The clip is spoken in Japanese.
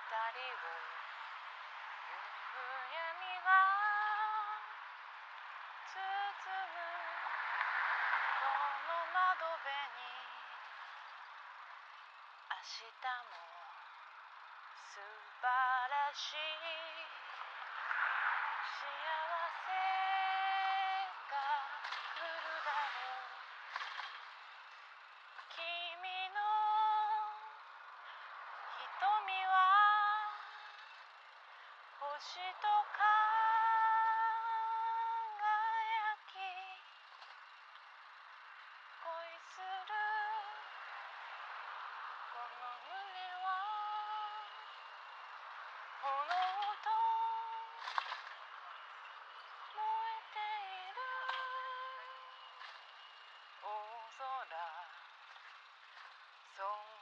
夕闇が包むこの窓辺に明日も素晴らしい幸せが来るだろう君の瞳は星と輝き恋するこの胸は炎と燃えている大空そん